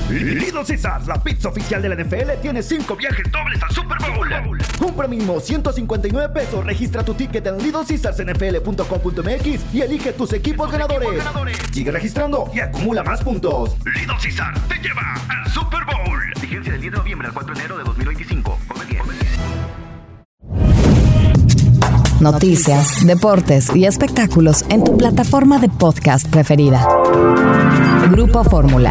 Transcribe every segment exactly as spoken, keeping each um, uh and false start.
Little Caesars, la pizza oficial de la N F L, tiene cinco viajes dobles al Super Bowl. Compra mínimo ciento cincuenta y nueve pesos, registra tu ticket en little caesars n f l punto com punto m x y elige tus equipos, tus ganadores. equipos ganadores. Sigue registrando y acumula más puntos. Little Caesars te lleva al Super Bowl. Vigencia del diez de noviembre al cuatro de enero de dos mil veinticinco. Come bien. Noticias, deportes y espectáculos en tu plataforma de podcast preferida. Grupo Fórmula.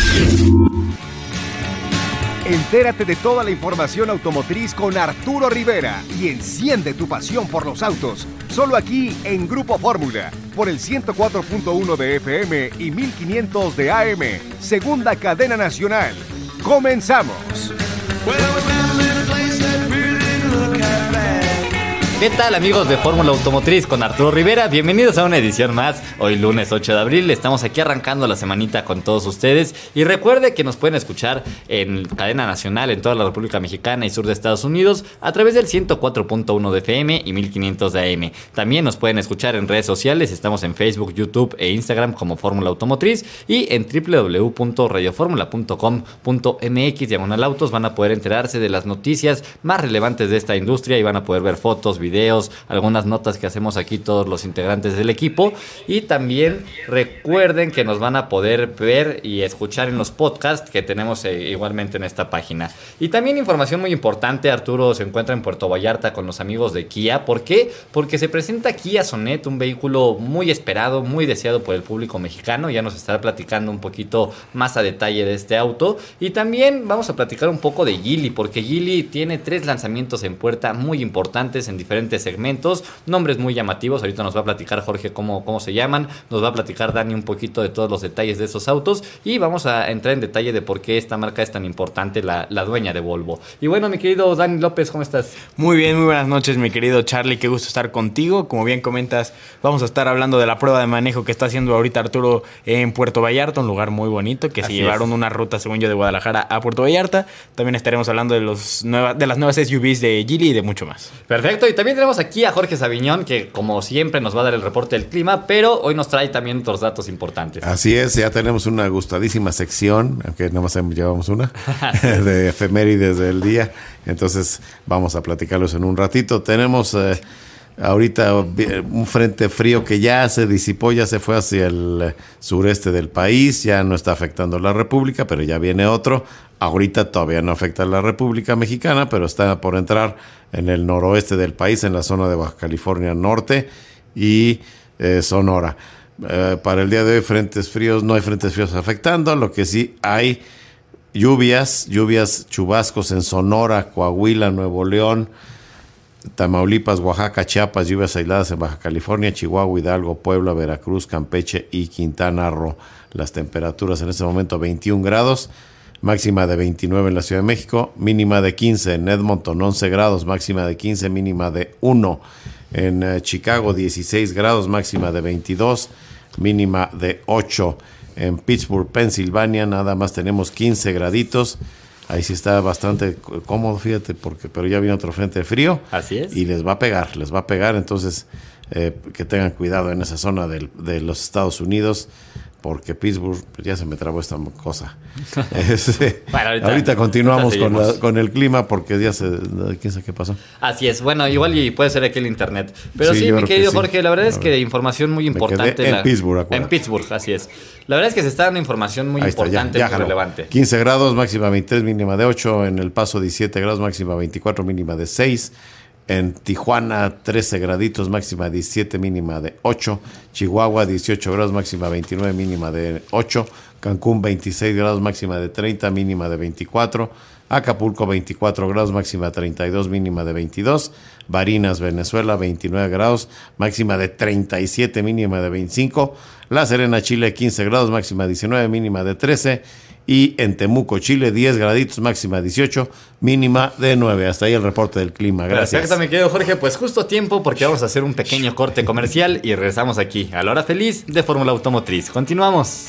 Entérate de toda la información automotriz con Arturo Rivera y enciende tu pasión por los autos. Solo aquí en Grupo Fórmula, por el ciento cuatro punto uno de F M y mil quinientos de A M, segunda cadena nacional. ¡Comenzamos! ¿Qué tal, amigos de Fórmula Automotriz con Arturo Rivera? Bienvenidos a una edición más. Hoy lunes ocho de abril estamos aquí arrancando la semanita con todos ustedes. Y recuerde que nos pueden escuchar en cadena nacional en toda la República Mexicana y sur de Estados Unidos a través del ciento cuatro punto uno de F M y mil quinientos de A M. También nos pueden escuchar en redes sociales. Estamos en Facebook, YouTube e Instagram como Fórmula Automotriz y en w w w punto radio formula punto com punto m x diagonal autos. Van a poder enterarse de las noticias más relevantes de esta industria y van a poder ver fotos, videos, algunas notas que hacemos aquí todos los integrantes del equipo. Y también recuerden que nos van a poder ver y escuchar en los podcasts que tenemos eh, igualmente en esta página. Y también información muy importante: Arturo se encuentra en Puerto Vallarta con los amigos de Kia. ¿Por qué? Porque se presenta Kia Sonet, un vehículo muy esperado, muy deseado por el público mexicano. Ya nos estará platicando un poquito más a detalle de este auto. Y también vamos a platicar un poco de Geely, porque Geely tiene tres lanzamientos en puerta muy importantes en diferentes segmentos, nombres muy llamativos. Ahorita nos va a platicar Jorge cómo, cómo se llaman, nos va a platicar Dani un poquito de todos los detalles de esos autos y vamos a entrar en detalle de por qué esta marca es tan importante, la, la dueña de Volvo. Y bueno, mi querido Dani López, ¿cómo estás? Muy bien, muy buenas noches, mi querido Charlie, qué gusto estar contigo. Como bien comentas, vamos a estar hablando de la prueba de manejo que está haciendo ahorita Arturo en Puerto Vallarta, un lugar muy bonito, que Así se llevaron es. una ruta, según yo, de Guadalajara a Puerto Vallarta. También estaremos hablando de, los nueva, de las nuevas S U Vs de Geely y de mucho más. Perfecto, y también tenemos aquí a Jorge Sabiñón, que como siempre nos va a dar el reporte del clima, pero hoy nos trae también otros datos importantes. Así es, ya tenemos una gustadísima sección, aunque nada más llevamos una, de efemérides del día. Entonces vamos a platicarlos en un ratito. Tenemos eh, ahorita un frente frío que ya se disipó, ya se fue hacia el sureste del país, ya no está afectando a la República, pero ya viene otro. Ahorita todavía no afecta a la República Mexicana, pero está por entrar en el noroeste del país, en la zona de Baja California Norte y eh, Sonora. Eh, para el día de hoy, frentes fríos, no hay frentes fríos afectando, lo que sí hay lluvias, lluvias, chubascos en Sonora, Coahuila, Nuevo León, Tamaulipas, Oaxaca, Chiapas, lluvias aisladas en Baja California, Chihuahua, Hidalgo, Puebla, Veracruz, Campeche y Quintana Roo. Las temperaturas en este momento veintiún grados. Máxima de veintinueve en la Ciudad de México, mínima de quince en Edmonton, once grados, máxima de quince, mínima de uno. En uh, Chicago, dieciséis grados, máxima de veintidós, mínima de ocho. En Pittsburgh, Pensilvania, nada más tenemos quince graditos. Ahí sí está bastante cómodo, fíjate, porque pero ya viene otro frente frío. Así es. Y les va a pegar, les va a pegar, entonces eh, que tengan cuidado en esa zona del, de los Estados Unidos, porque Pittsburgh, ya se me trabó esta cosa. Este, bueno, ahorita, ahorita continuamos ahorita con, la, con el clima, porque ya se, quién sabe qué pasó. Así es, bueno, igual y puede ser aquí el internet. Pero sí, sí mi querido sí. Jorge, la verdad es que información muy importante. En la, Pittsburgh, acuérdate. En Pittsburgh, así es. La verdad es que se está dando información muy Ahí importante, está, ya, ya muy relevante. quince grados, máxima veintitrés, mínima de ocho. En El Paso, diecisiete grados, máxima veinticuatro, mínima de seis. En Tijuana, trece graditos, máxima diecisiete, mínima de ocho. Chihuahua, dieciocho grados, máxima veintinueve, mínima de ocho. Cancún, veintiséis grados, máxima de treinta, mínima de veinticuatro. Acapulco, veinticuatro grados, máxima treinta y dos, mínima de veintidós. Barinas, Venezuela, veintinueve grados, máxima de treinta y siete, mínima de veinticinco. La Serena, Chile, quince grados, máxima diecinueve, mínima de trece. Y en Temuco, Chile, diez graditos, máxima dieciocho, mínima de nueve. Hasta ahí el reporte del clima. Gracias. Perfecto, mi querido Jorge. Pues justo tiempo, porque vamos a hacer un pequeño corte comercial y regresamos aquí a la hora feliz de Fórmula Automotriz. Continuamos.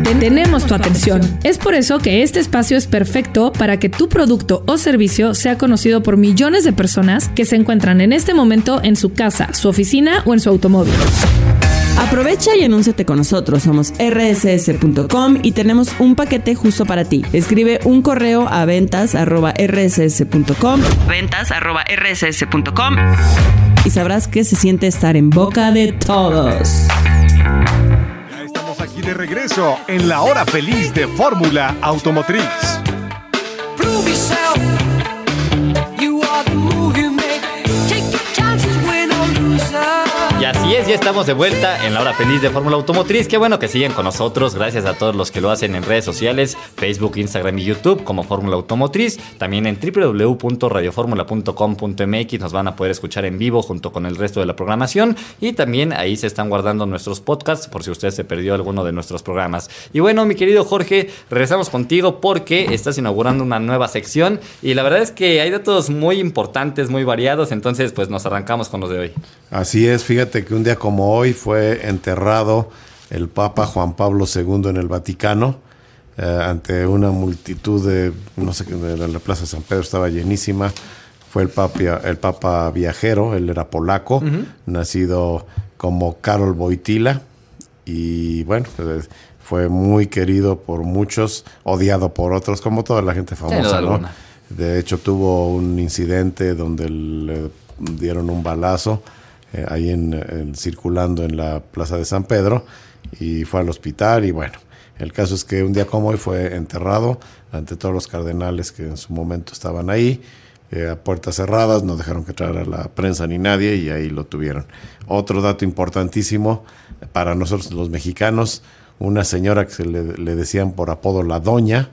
tenemos tu atención. Es por eso que este espacio es perfecto para que tu producto o servicio sea conocido por millones de personas que se encuentran en este momento en su casa, su oficina o en su automóvil. Aprovecha y anúnciate con nosotros. Somos erre ese ese punto com y tenemos un paquete justo para ti. Escribe un correo a ventas arroba erre ese ese punto com, ventas arroba erre ese ese punto com, y sabrás que se siente estar en boca de todos. Ya estamos aquí de regreso en la hora feliz de Fórmula Automotriz. Prove yourself. You are the move you make. Take your chances, win or lose. Y así es, ya estamos de vuelta en la hora feliz de Fórmula Automotriz. Qué bueno que siguen con nosotros. Gracias a todos los que lo hacen en redes sociales, Facebook, Instagram y YouTube como Fórmula Automotriz. También en doble u doble u doble u punto radio fórmula punto com punto eme equis nos van a poder escuchar en vivo junto con el resto de la programación. Y también ahí se están guardando nuestros podcasts por si usted se perdió alguno de nuestros programas. Y bueno, mi querido Jorge, regresamos contigo porque estás inaugurando una nueva sección. Y la verdad es que hay datos muy importantes, muy variados. Entonces, pues nos arrancamos con los de hoy. Así es, fíjate que un día como hoy fue enterrado el Papa Juan Pablo segundo en el Vaticano, eh, ante una multitud de, no sé, de la Plaza de San Pedro estaba llenísima. Fue el Papa, el Papa viajero, él era polaco, uh-huh. nacido como Karol Wojtyła, y bueno, pues, fue muy querido por muchos, odiado por otros, como toda la gente famosa, ¿no? De hecho, tuvo un incidente donde le dieron un balazo Eh, ahí en, en, circulando en la Plaza de San Pedro, y fue al hospital. Y bueno, el caso es que un día como hoy fue enterrado ante todos los cardenales que en su momento estaban ahí, eh, a puertas cerradas, no dejaron que entrara la prensa ni nadie, y ahí lo tuvieron. Otro dato importantísimo para nosotros los mexicanos: una señora que se le, le decían por apodo la Doña,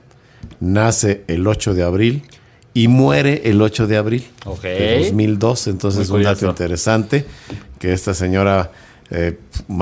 nace el ocho de abril y muere el ocho de abril okay. de dos mil dos. Entonces, un dato interesante, que esta señora eh,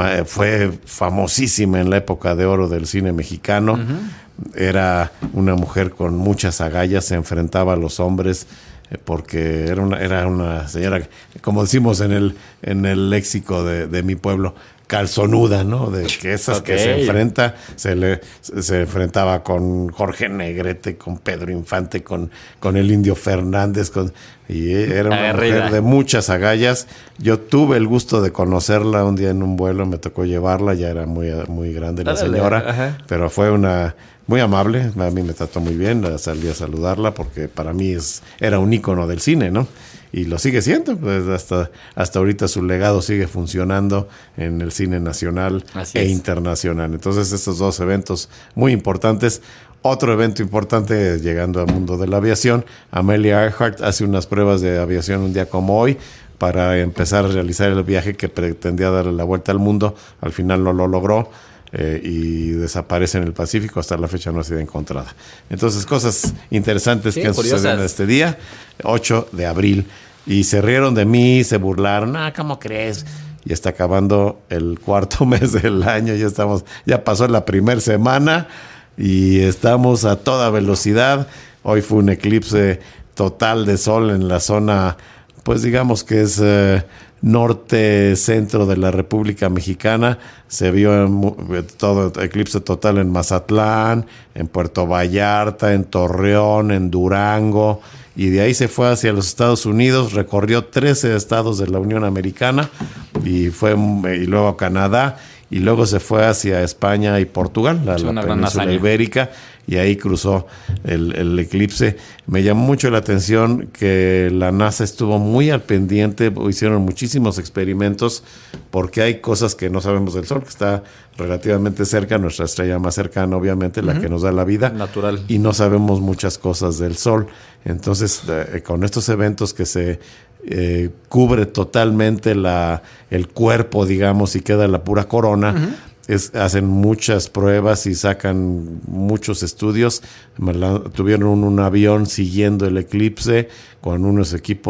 fue famosísima en la época de oro del cine mexicano. Uh-huh. Era una mujer con muchas agallas, se enfrentaba a los hombres eh, porque era una, era una señora, como decimos en el, en el léxico de, de mi pueblo, calzonuda, ¿no? De que esas okay. que se enfrenta, se le se enfrentaba con Jorge Negrete, con Pedro Infante, con, con el Indio Fernández, con, y era una Agarrida. mujer de muchas agallas. Yo tuve el gusto de conocerla un día en un vuelo, me tocó llevarla, ya era muy, muy grande la Dale, señora, ajá. pero fue una muy amable, a mí me trató muy bien, salí a saludarla porque para mí es, era un ícono del cine, ¿no? Y lo sigue siendo, pues hasta, hasta ahorita su legado sigue funcionando en el cine nacional Así e es. internacional. Entonces, estos dos eventos muy importantes. Otro evento importante, llegando al mundo de la aviación, Amelia Earhart hace unas pruebas de aviación un día como hoy para empezar a realizar el viaje que pretendía darle la vuelta al mundo. Al final no lo logró. Eh, y desaparece en el Pacífico. Hasta la fecha no ha sido encontrada. Entonces, cosas interesantes sí, que han curiosas. sucedido en este día, ocho de abril. Y se rieron de mí, se burlaron. Ah, ¿cómo crees? Y está acabando el cuarto mes del año. Ya estamos, ya pasó la primera semana y estamos a toda velocidad. Hoy fue un eclipse total de sol en la zona, pues digamos que es eh, norte centro de la República Mexicana. Se vio en, todo eclipse total en Mazatlán, en Puerto Vallarta, en Torreón, en Durango, y de ahí se fue hacia los Estados Unidos, recorrió trece estados de la Unión Americana y fue y luego a Canadá, y luego se fue hacia España y Portugal, la, la península ibérica, y ahí cruzó el, el eclipse. Me llamó mucho la atención que la NASA estuvo muy al pendiente, hicieron muchísimos experimentos, porque hay cosas que no sabemos del Sol, que está relativamente cerca, nuestra estrella más cercana, obviamente, uh-huh. la que nos da la vida. Natural. Y no sabemos muchas cosas del Sol. Entonces, eh, con estos eventos que se eh, cubre totalmente la, el cuerpo, digamos, y queda la pura corona, uh-huh. Es, hacen muchas pruebas y sacan muchos estudios. Tuvieron un, un avión siguiendo el eclipse con unos equipos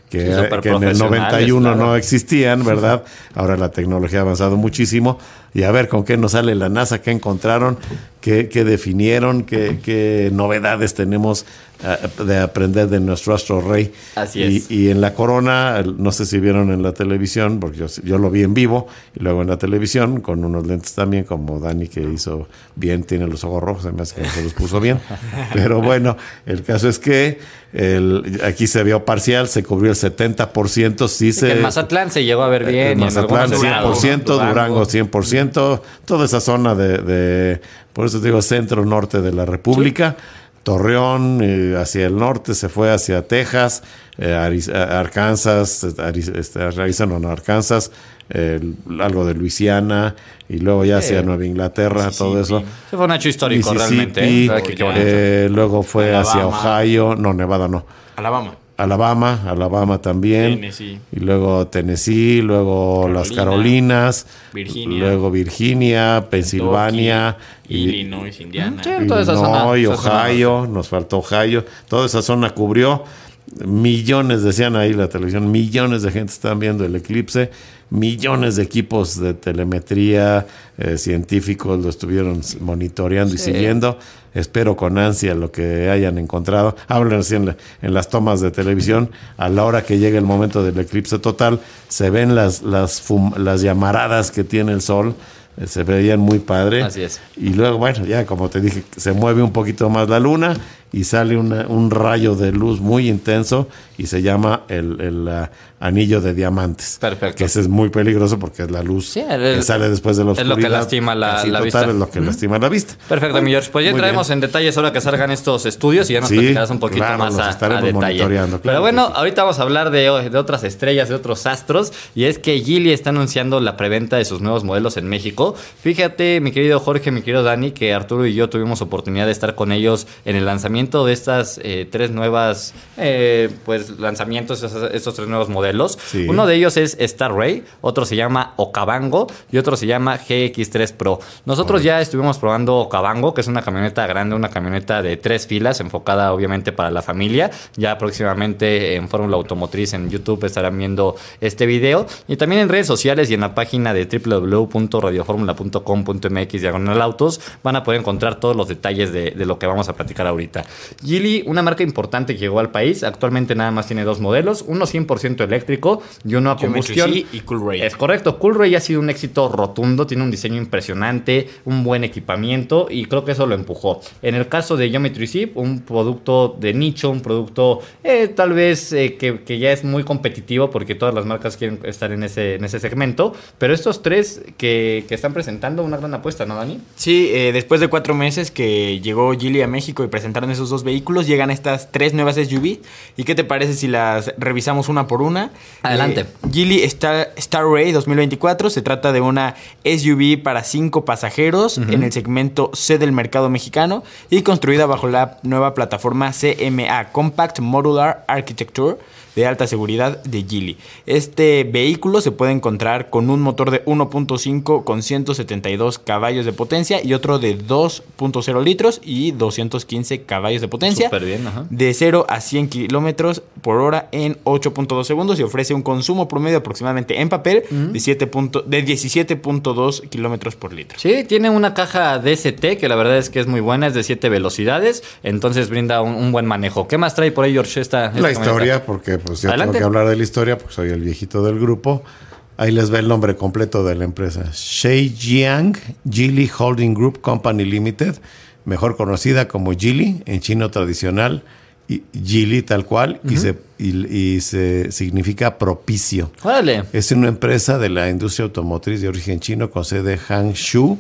que, Sí, que en el noventa y uno claro. no existían, ¿verdad? Ahora la tecnología ha avanzado muchísimo. Y a ver con qué nos sale la NASA, qué encontraron, qué, qué definieron, qué, qué novedades tenemos uh, de aprender de nuestro astro rey. Así y, es. Y en la corona, no sé si vieron en la televisión, porque yo, yo lo vi en vivo, y luego en la televisión, con unos lentes también, como Dani, que hizo bien, tiene los ojos rojos, además que no se los puso bien. Pero bueno, el caso es que el, aquí se vio parcial, se cubrió el setenta por ciento. Sí, Sí, se, que en Mazatlán se llegó a ver bien. en y en Mazatlán algunos cien por ciento, estados, ¿no? Durango cien por ciento, toda esa zona de, de por eso digo centro-norte de la República. Sí. Torreón, eh, hacia el norte, se fue hacia Texas, eh, Ariz- Arkansas, Ariz- este, Arizona, no, Arkansas, eh, algo de Luisiana, y luego ya hacia Sí. Nueva Inglaterra, todo eso. Sí, fue un hecho histórico realmente. Mississippi, ¿eh? Qué- qué bonito. eh, luego fue Alabama. hacia Ohio, no, Nevada no. Alabama. Alabama, Alabama también. Tennessee. Y luego Tennessee, luego Carolina, las Carolinas, Virginia, luego Virginia, Pensilvania, y- Illinois, Indiana. Sí, toda esa zona, Illinois, esa zona Ohio, nos faltó Ohio. Toda esa zona cubrió. Millones, decían ahí la televisión, millones de gente estaban viendo el eclipse, millones de equipos de telemetría, eh, científicos lo estuvieron monitoreando y Sí. siguiendo. Espero con ansia lo que hayan encontrado. Hablan así en, la- en las tomas de televisión. A la hora que llegue el momento del eclipse total, se ven las, las, fum- las llamaradas que tiene el sol. Eh, Se veían muy padre. Así es. Y luego, bueno, ya como te dije, se mueve un poquito más la luna y sale una- un rayo de luz muy intenso y se llama el, el, ah, anillo de diamantes. Perfecto. Que ese es muy peligroso porque es la luz Sí, el- que sale después de la es oscuridad. lo que lastima la- Así la total, vista. es lo que lastima la vista. Perfecto, mi George. Pues ya Muy entraremos bien. en detalles ahora que salgan estos estudios y ya nos Sí, platicarás un poquito claro, más los a, estaremos a detalle. monitoreando, claro Pero que bueno, sí. ahorita vamos a hablar de, de otras estrellas, de otros astros. Y es que Geely está anunciando la preventa de sus nuevos modelos en México. Fíjate, mi querido Jorge, mi querido Dani, que Arturo y yo tuvimos oportunidad de estar con ellos en el lanzamiento de estas eh, tres nuevas, eh, pues, lanzamientos, estos, estos tres nuevos modelos. Sí. Uno de ellos es Star Ray, otro se llama Okavango y otro se llama G X tres Pro. Nosotros ya estuvimos probando Okavango, que es una camioneta grande, una camioneta de tres filas, enfocada obviamente para la familia. Ya próximamente en Fórmula Automotriz en YouTube estarán viendo este video. Y también en redes sociales y en la página de doble u doble u doble u punto radio fórmula punto com punto m x diagonal autos van a poder encontrar todos los detalles de, de lo que vamos a platicar ahorita. Geely, una marca importante que llegó al país, actualmente nada más tiene dos modelos, uno cien por ciento eléctrico y uno a Geometry combustión. C y Coolray. Es correcto, Coolray ha sido un éxito rotundo, tiene un diseño impresionante, un buen equipamiento y creo que eso lo empujó. En el caso de Geometry C, un producto de nicho, un producto eh, tal vez eh, que, que ya es muy competitivo porque todas las marcas quieren estar en ese, en ese segmento, pero estos tres que, que están presentando una gran apuesta, ¿no, Dani? Sí, eh, después de cuatro meses que llegó Geely a México y presentaron esos dos vehículos, llegan estas tres nuevas S U V. ¿Y qué te parece si las revisamos una por una? Adelante. Eh, Geely Star, Star Ray dos mil veinticuatro se trata de una S U V para cinco pasajeros uh-huh. en el segmento C del mercado mexicano y construida bajo la nueva plataforma C M A, Compact Modular Architecture, de alta seguridad de Geely. Este vehículo se puede encontrar con un motor de uno punto cinco con ciento setenta y dos caballos de potencia y otro de dos punto cero litros y doscientos quince caballos de potencia. Súper bien, ajá. De cero a cien kilómetros por hora en ocho punto dos segundos y ofrece un consumo promedio aproximadamente en papel uh-huh. de, siete punto, de diecisiete punto dos kilómetros por litro. Sí, tiene una caja D S T que la verdad es que es muy buena, es de siete velocidades, entonces brinda un, un buen manejo. ¿Qué más trae por ahí, George? Esta, esta la camioneta? historia, porque pues ya Adelante. tengo que hablar de la historia, porque soy el viejito del grupo. Ahí les ve el nombre completo de la empresa. Shejiang Geely Holding Group Company Limited, mejor conocida como Geely en chino tradicional, y Geely tal cual, uh-huh. y, se, y, y se significa propicio. ¡Órale! Es una empresa de la industria automotriz de origen chino con sede en Hangzhou.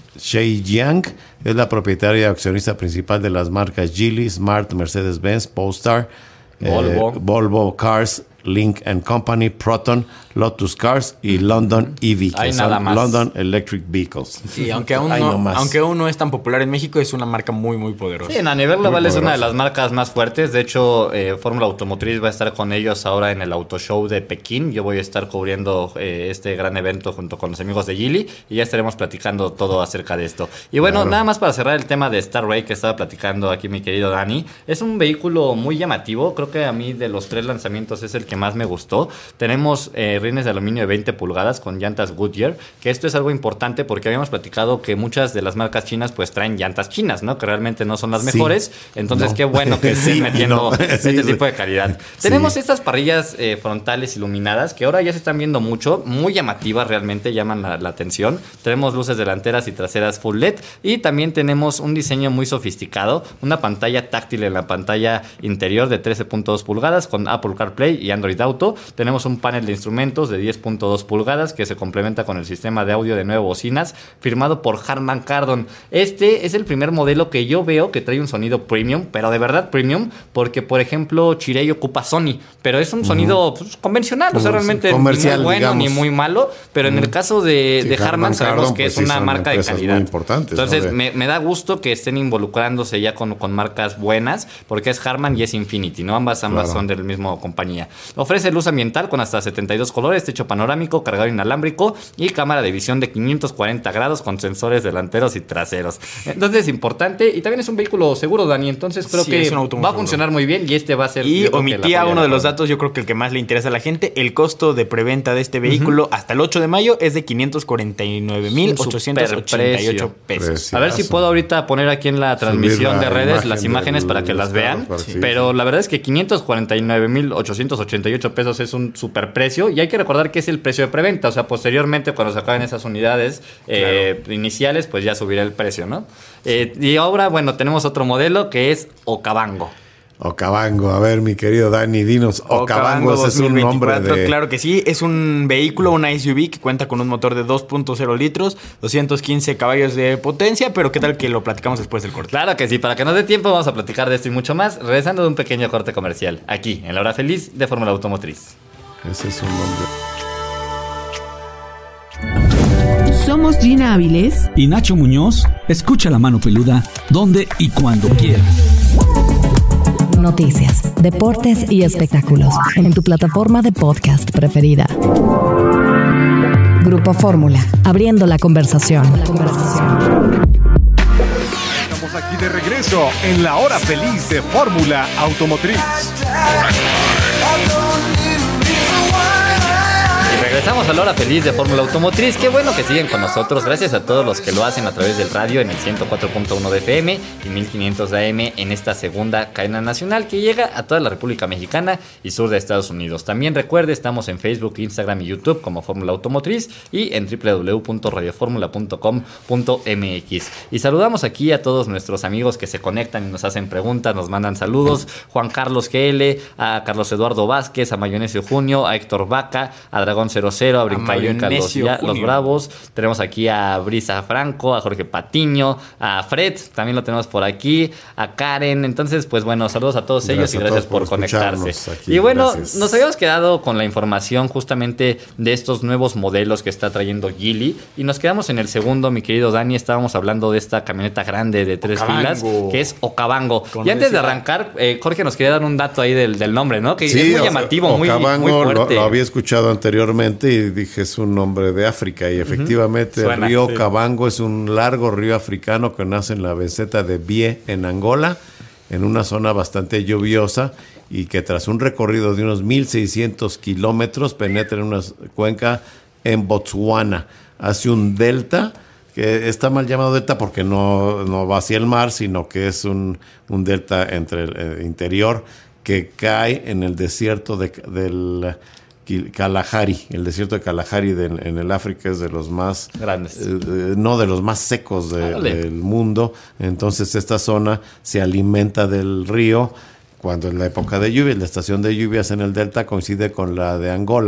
Shejiang es la propietaria y accionista principal de las marcas Geely, Smart, Mercedes-Benz, Polestar, Volvo. Eh, Volvo Cars, Link and Company, Proton, Lotus Cars y London E V, que Hay son nada más. London Electric Vehicles. Y aunque aún, Ay, no, no más. aunque aún no es tan popular en México, es una marca muy, muy poderosa. Sí, a nivel global Muy es una de poderosa. las marcas más fuertes. De hecho, eh, Fórmula Automotriz va a estar con ellos ahora en el Auto Show de Pekín. Yo voy a estar cubriendo eh, este gran evento junto con los amigos de Geely y ya estaremos platicando todo acerca de esto. Y bueno, Claro. nada más para cerrar el tema de Star Ray que estaba platicando aquí mi querido Dani. Es un vehículo muy llamativo. Creo que a mí de los tres lanzamientos es el que más me gustó. Tenemos eh, rines de aluminio de veinte pulgadas con llantas Goodyear, que esto es algo importante porque habíamos platicado que muchas de las marcas chinas pues traen llantas chinas, ¿no? Que realmente no son las Sí. mejores. Entonces No. qué bueno que estén Sí, metiendo no. este Sí, tipo sí. de calidad. Sí. Tenemos estas parrillas eh, frontales iluminadas que ahora ya se están viendo mucho, muy llamativas realmente, llaman la, la atención. Tenemos luces delanteras y traseras full L E D y también tenemos un diseño muy sofisticado, una pantalla táctil en la pantalla interior de trece punto dos pulgadas con Apple CarPlay y Android Auto. Tenemos un panel de instrumentos de diez punto dos pulgadas que se complementa con el sistema de audio de nueve bocinas firmado por Harman Kardon. Este es el primer modelo que yo veo que trae un sonido premium, pero de verdad premium, porque por ejemplo Chirey ocupa Sony, pero es un sonido pues, convencional, o sea, realmente Comercial, ni muy bueno digamos. ni muy malo, pero en el caso de, Sí, de Harman Harman sabemos Kardon, que pues es sí, una son marca de empresas calidad. muy importantes, Entonces ¿no? De- me, me da gusto que estén involucrándose ya con, con marcas buenas, porque es Harman y es Infinity, ¿no? Ambas, ambas Claro. son de la misma compañía. Ofrece luz ambiental con hasta setenta y dos colores, techo panorámico, cargador inalámbrico y cámara de visión de quinientos cuarenta grados con sensores delanteros y traseros. Entonces es importante y también es un vehículo seguro, Dani. Entonces creo Sí, que es un auto muy va a seguro. funcionar muy bien y este va a ser... Y yo creo que la omitía joya uno de los la datos, yo creo que el que más le interesa a la gente, el costo de preventa de este vehículo hasta el ocho de mayo es de quinientos cuarenta y nueve mil ochocientos ochenta y ocho pesos. Precio. A ver si puedo ahorita poner aquí en la transmisión la de redes imagen las imágenes del- para que las del vean. carro, para que- sí, Pero sí. la verdad es que quinientos cuarenta y nueve mil ochocientos ochenta y ocho pesos es un super precio. Y hay que recordar que es el precio de preventa. O sea, posteriormente, cuando se acaben esas unidades eh, iniciales, pues ya subirá el precio, ¿no? Eh, y ahora, bueno, tenemos otro modelo que es Okavango. Okavango, a ver, mi querido Dani, dinos. Okavango, ese es un nombre dos mil veinticuatro, de... Claro que sí, es un vehículo, una S U V que cuenta con un motor de dos punto cero litros, doscientos quince caballos de potencia, pero qué tal que lo platicamos después del corte. Claro que sí, para que nos dé tiempo vamos a platicar de esto y mucho más, regresando de un pequeño corte comercial, aquí, en la hora feliz de Fórmula Automotriz. Ese es un nombre. Somos Gina Áviles y Nacho Muñoz. Escucha La Mano Peluda donde y cuando quieras. Noticias, deportes y espectáculos en tu plataforma de podcast preferida. Grupo Fórmula, abriendo la conversación. Estamos aquí de regreso en la hora feliz de Fórmula Automotriz. Y regresamos a la hora feliz de Fórmula Automotriz. Qué bueno que siguen con nosotros. Gracias a todos los que lo hacen a través del radio en el ciento cuatro punto uno de F M y mil quinientos de A M en esta segunda cadena nacional que llega a toda la República Mexicana y sur de Estados Unidos. También recuerde, estamos en Facebook, Instagram y YouTube como Fórmula Automotriz y en doble u doble u doble u punto radio fórmula punto com punto m x. Y saludamos aquí a todos nuestros amigos que se conectan y nos hacen preguntas, nos mandan saludos. Juan Carlos G L, a Carlos Eduardo Vázquez, a Mayonesio Junio, a Héctor Vaca, a Dragón cero cero, a Brincayuca, los, Mayonesio ya- los Junio. Bravos. Tenemos aquí a Brisa Franco, a Jorge Patiño, a Fred, también lo tenemos por aquí, a Karen. Entonces, pues bueno, saludos a todos ellos Gracias y a gracias todos por, por conectarse. escucharnos aquí, Y bueno, gracias. nos habíamos quedado con la información justamente de estos nuevos modelos que está trayendo Geely y nos quedamos en el segundo, mi querido Dani. Estábamos hablando de esta camioneta grande de tres Okavango. filas que es Okavango. Con Y antes de decía- arrancar, eh, Jorge nos quería dar un dato ahí del, del nombre, ¿no? Que Sí, es muy o sea, llamativo, muy, muy Okavango lo, fuerte. lo había escuchado anteriormente y dije es un nombre de África y efectivamente Suena, el río sí. Okavango es un largo río africano que nace en la meseta de Bie en Angola, en una zona bastante lluviosa y que tras un recorrido de unos mil seiscientos kilómetros penetra en una cuenca en Botswana. Hace un delta, que está mal llamado delta porque no, no va hacia el mar, sino que es un, un delta entre el eh, interior que cae en el desierto de, del Ki- Kalahari. El desierto de Kalahari de- en el África es de los más Grandes. eh, eh, no de los más secos de- Órale. del mundo. Entonces esta zona se alimenta del río cuando en la época de lluvias, la estación de lluvias en el delta coincide con la de Angola,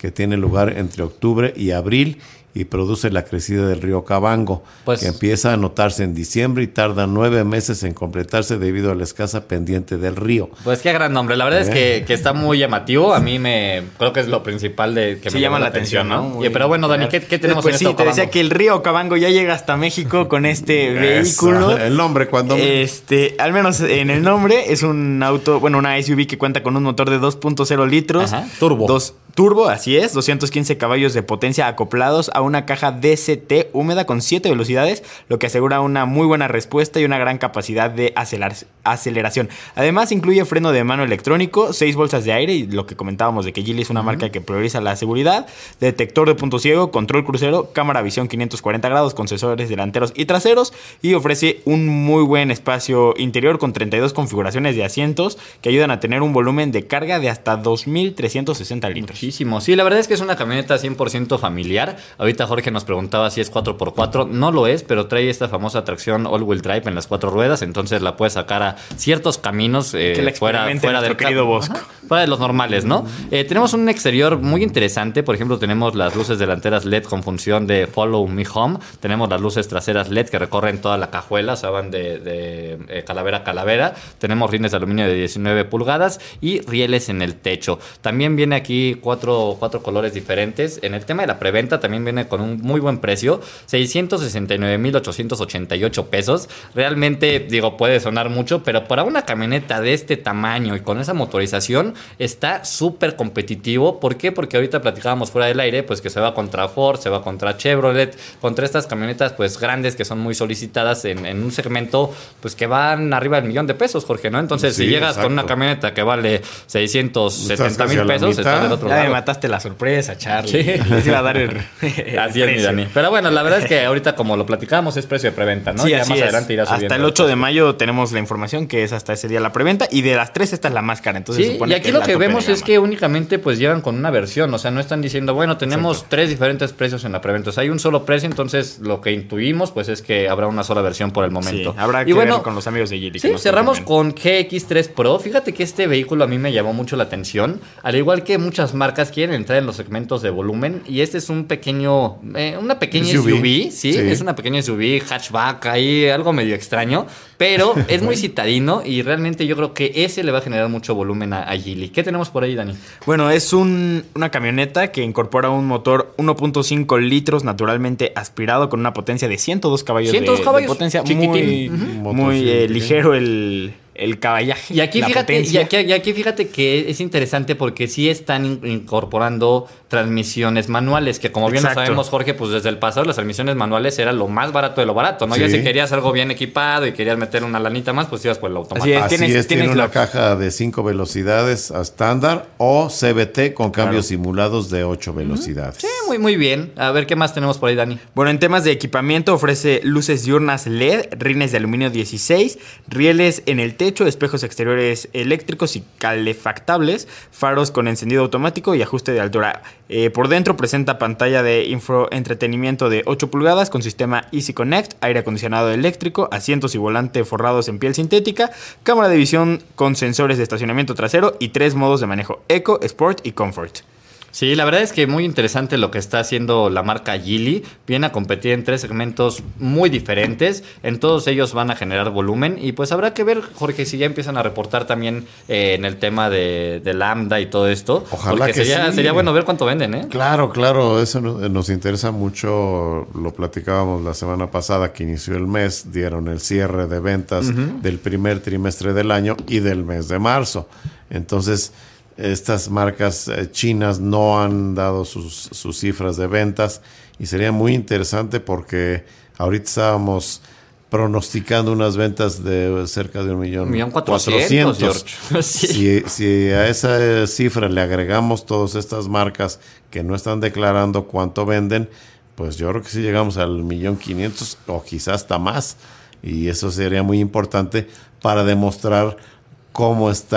que tiene lugar entre octubre y abril y produce la crecida del río Cabango, pues, que empieza a notarse en diciembre y tarda nueve meses en completarse debido a la escasa pendiente del río. Pues qué gran nombre, la verdad eh. es que, que está muy llamativo, a mí me creo que es lo principal de que sí, me llama la atención, ¿no? Muy, pero bueno, Dani, ¿qué, qué tenemos pues en sí, esto? Te decía que el río Cabango ya llega hasta México con este vehículo. Esa, el nombre, cuando... Este, al menos en el nombre, es un auto, bueno, una S U V que cuenta con un motor de dos punto cero litros. Ajá, turbo. Dos, turbo, así es, doscientos quince caballos de potencia acoplados a una caja D C T húmeda con siete velocidades, lo que asegura una muy buena respuesta y una gran capacidad de acelerar- aceleración. Además, incluye freno de mano electrónico, seis bolsas de aire, y lo que comentábamos de que Geely es una uh-huh. marca que prioriza la seguridad, detector de punto ciego, control crucero, cámara visión quinientos cuarenta grados con sensores delanteros y traseros, y ofrece un muy buen espacio interior con treinta y dos configuraciones de asientos que ayudan a tener un volumen de carga de hasta dos mil trescientos sesenta litros. Muchísimo. Sí, la verdad es que es una camioneta cien por ciento familiar. Ahorita Jorge nos preguntaba si es cuatro por cuatro. No lo es, pero trae esta famosa tracción all-wheel drive en las cuatro ruedas. Entonces la puedes sacar a ciertos caminos eh, que fuera, fuera del querido Bosco. Ajá, fuera de los normales, ¿no? Eh, tenemos un exterior muy interesante. Por ejemplo, tenemos las luces delanteras L E D con función de Follow Me Home. Tenemos las luces traseras L E D que recorren toda la cajuela, o sea, van de, de eh, calavera a calavera. Tenemos rines de aluminio de diecinueve pulgadas y rieles en el techo. También viene aquí cuatro, cuatro colores diferentes. En el tema de la preventa también viene con un muy buen precio, seiscientos sesenta y nueve mil ochocientos ochenta y ocho pesos. Realmente, digo, puede sonar mucho, pero para una camioneta de este tamaño y con esa motorización está súper competitivo. ¿Por qué? Porque ahorita platicábamos fuera del aire, pues que se va contra Ford, se va contra Chevrolet, contra estas camionetas pues grandes que son muy solicitadas en, en un segmento pues que van arriba del millón de pesos, Jorge, ¿no? Entonces, sí, si llegas exacto. con una camioneta que vale seiscientos setenta mil pesos, estás del otro ya lado. Me mataste la sorpresa, Charlie. Sí. Les iba a dar el, el así es, mi Dani. Pero bueno, la verdad es que ahorita, como lo platicábamos, es precio de preventa, ¿no? Sí, ya así más es. adelante irá subiendo. Hasta el ocho de mayo tenemos la información que es hasta ese día la preventa, y de las tres esta es la más cara. Entonces, sí, y aquí que lo que vemos es que únicamente pues llegan con una versión, o sea, no están diciendo, bueno, tenemos exacto. tres diferentes precios en la preventa. O sea, hay un solo precio, entonces lo que intuimos pues es que habrá una sola versión por el momento. Sí, habrá que y bueno, ver con los amigos de Geely. Sí, cerramos con G X tres Pro. Fíjate que este vehículo a mí me llamó mucho la atención. Al igual que muchas marcas quieren entrar en los segmentos de volumen, y este es un pequeño, eh, una pequeña S U V, S U V ¿sí? ¿sí? Es una pequeña S U V, hatchback, ahí algo medio extraño, pero es muy citadino y realmente yo creo que ese le va a generar mucho volumen a, a Geely. ¿Qué tenemos por ahí, Dani? Bueno, es un, una camioneta que incorpora un motor uno punto cinco litros naturalmente aspirado con una potencia de ciento dos caballos, ciento dos de, caballos, de potencia, chiquitín. muy, uh-huh. muy eh, ligero el... el caballaje. Y aquí, fíjate, y, aquí, y aquí fíjate que es interesante porque sí están in- incorporando transmisiones manuales, que como bien Exacto. lo sabemos, Jorge, pues desde el pasado las transmisiones manuales era lo más barato de lo barato, ¿no? Sí. Ya si querías algo bien equipado y querías meter una lanita más, pues ibas por el automático. Así es, Así tienes, es tienes tiene una la... caja de cinco velocidades estándar o C V T con cambios claro. simulados de ocho velocidades. Sí, muy, muy bien. A ver, ¿qué más tenemos por ahí, Dani? Bueno, en temas de equipamiento ofrece luces diurnas L E D, rines de aluminio dieciséis, rieles en el techo, espejos exteriores eléctricos y calefactables, faros con encendido automático y ajuste de altura. Eh, por dentro presenta pantalla de infoentretenimiento de ocho pulgadas con sistema Easy Connect, aire acondicionado eléctrico, asientos y volante forrados en piel sintética, cámara de visión con sensores de estacionamiento trasero y tres modos de manejo: Eco, Sport y Comfort. Sí, la verdad es que muy interesante lo que está haciendo la marca Geely. Viene a competir en tres segmentos muy diferentes. En todos ellos van a generar volumen. Y pues habrá que ver, Jorge, si ya empiezan a reportar también eh, en el tema de, de Lambda y todo esto. Ojalá porque que sería, sí. sería bueno ver cuánto venden, ¿eh? Claro, claro. Eso nos, nos interesa mucho. Lo platicábamos la semana pasada que inició el mes. Dieron el cierre de ventas uh-huh. del primer trimestre del año y del mes de marzo. Entonces... estas marcas eh, chinas no han dado sus, sus cifras de ventas y sería muy interesante porque ahorita estábamos pronosticando unas ventas de cerca de un millón, un millón cuatrocientos, cuatrocientos. Sí. Si, si a esa cifra le agregamos todas estas marcas que no están declarando cuánto venden, pues yo creo que sí llegamos al millón quinientos o quizás hasta más, y eso sería muy importante para demostrar cómo está